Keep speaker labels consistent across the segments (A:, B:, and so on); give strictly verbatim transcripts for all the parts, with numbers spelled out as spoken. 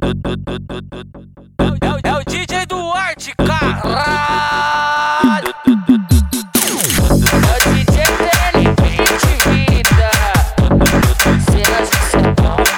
A: É, é o D J Duarte, caralho. É o D J Beat vida. Cê acha que cê é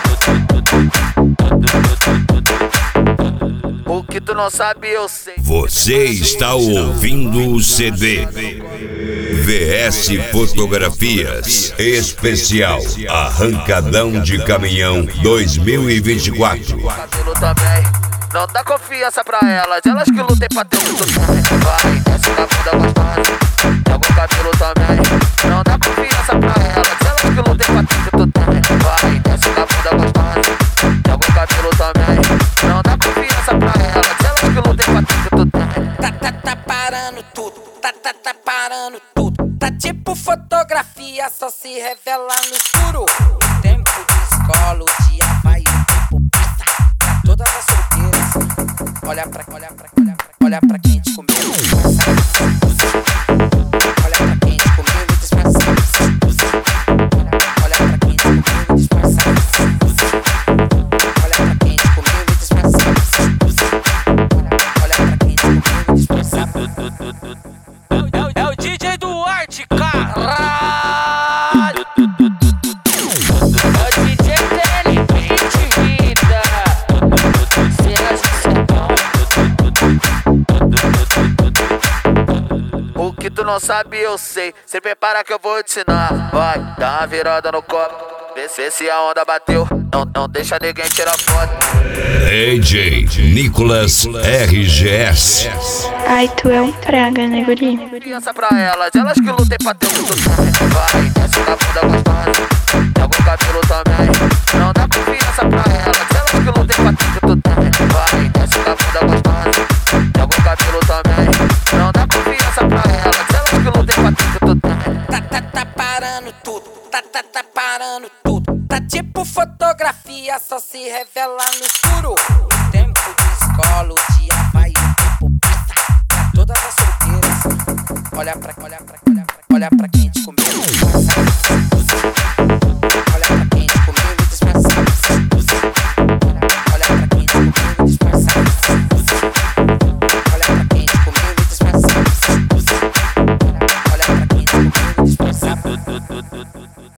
A: bom? O que tu não sabe eu sei.
B: Você está ouvindo o C D V S Fotografias Especial Arrancadão de Caminhão dois mil e vinte e quatro.
A: Cabelo também, não dá confiança pra elas, elas que lutem pra ter muito bem. Vai, desce na bunda gostosa, joga o cabelo também, não dá confiança pra elas, elas que lutem pra ter muito bem. Vai, desce na bunda gostosa, joga o cabelo também, não dá confiança pra elas, elas que lutem pra ter muito bem.
C: Tá, tá, tá parando tudo, tá, tá, tá parando tudo. Tá tipo fotografia, só se revela no escuro. Tempo de escola, o dia vai, o tempo passa. Pra todas as solteiras, olha pra, olha pra, olha pra, olha pra quem te comeu e disfarça. Olha pra quem te comeu e disfarça. Olha pra quem te comeu e disfarça. Olha pra quem te comeu e disfarça. Olha pra quem te comeu e disfarça.
A: É o D J Duarte, caralho. É o D J Beat vida. Cê acha que cê é bom? O que tu não sabe eu sei. Cê prepara que eu vou te ensinar. Vai, dá uma virada no copo, vê se, se a onda bateu. Não, não deixa ninguém tirar foto.
B: D J Nicolas R G S.
D: Ai, tu é um praga, né, guri?
A: Confiança pra elas, elas que lutem pra ter muito bem. Vai, desce na bunda gostosa, joga o cabelo também, não dá confiança pra elas, elas que lutem pra ter muito bem. Vai, desce na bunda gostosa, joga o cabelo também, não dá confiança pra elas, elas que lutem pra ter muito bem.
C: Tá, tá, tá parando tudo, tá, tá, tá parando tudo. Tá tipo fotografia, só se revela no escuro. Tempo de escola, o dia vai, o tempo passa. Pra todas as solteiras, olha pra, olha pra, olha pra, olha pra quem